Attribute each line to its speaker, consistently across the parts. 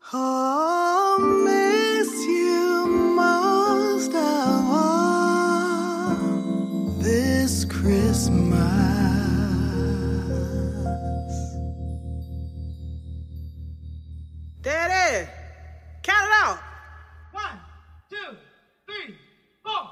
Speaker 1: Oh, miss you most of all this Christmas.
Speaker 2: Daddy, count it out.
Speaker 3: 1, 2, 3, 4.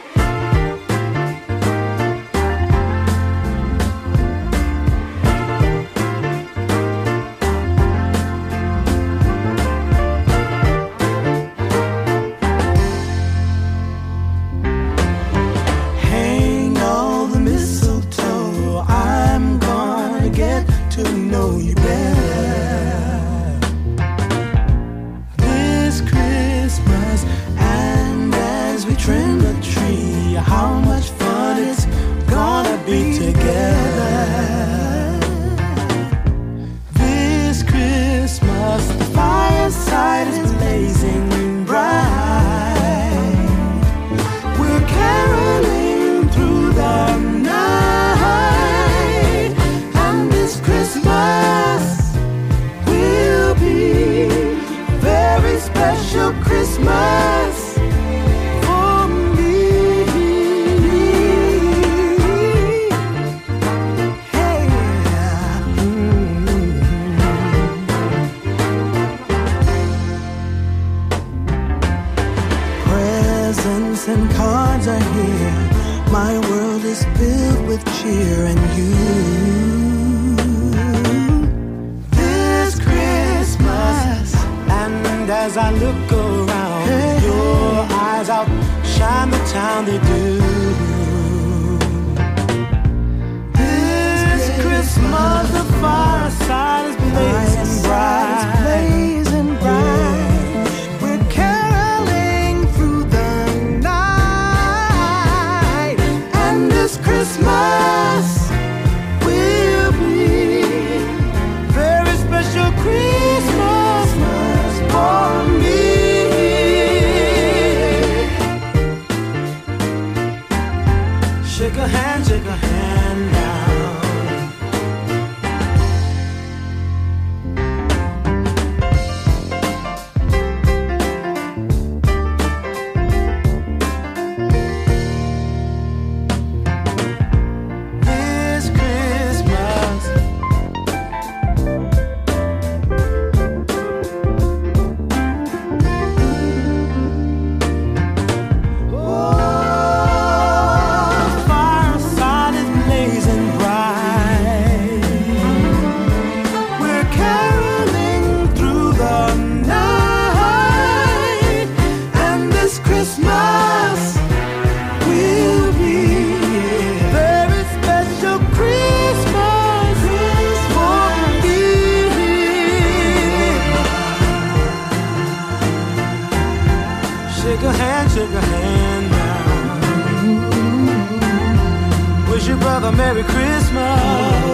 Speaker 1: Hang all the mistletoe. I'm gonna get to know you better this Christmas. And as we trim the tree, how much fun it's gonna be together this Christmas. The fireside is blazing bright. We're caroling through the night, and this Christmas will be a very special Christmas for me. Hey, presents and cards are here. My world is filled with cheer and you. This Christmas, and as I look around, your eyes outshine the town they do. This Christmas, the fireside is blazing bright. We're caroling through the night, and this Christmas will be very special Christmas for me. Shake a hand now. This Christmas, oh, fireside is blazing bright. We're caroling through the night, and this Christmas will be a very special Christmas for me. Shake a hand now. Wish your brother Merry Christmas.